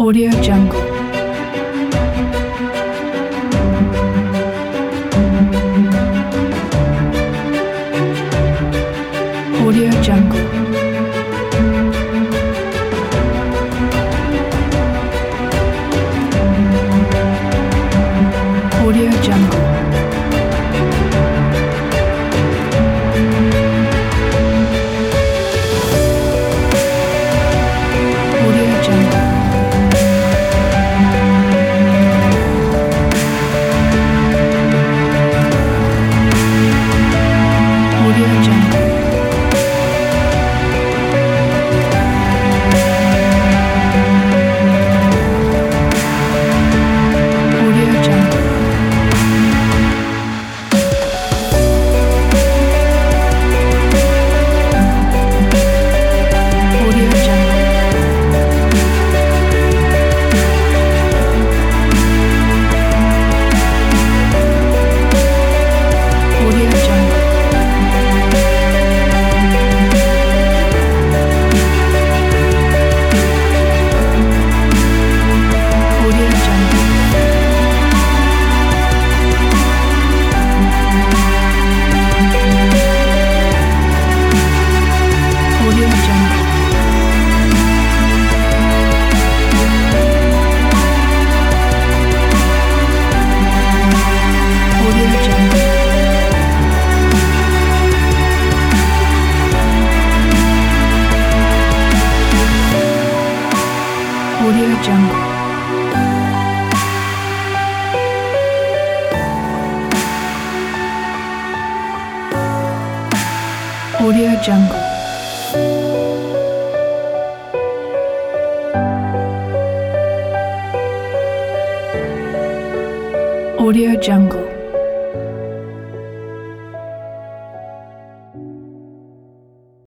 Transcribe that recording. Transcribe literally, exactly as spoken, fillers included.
Audio Jungle. Audio Jungle. Audio Jungle. Audio Jungle. Audio Jungle. Audio Jungle. Audio Jungle. Audio Jungle. Audio Jungle. Audio Jungle. Audio Jungle. Audio Jungle. Audio Jungle. Audio Jungle.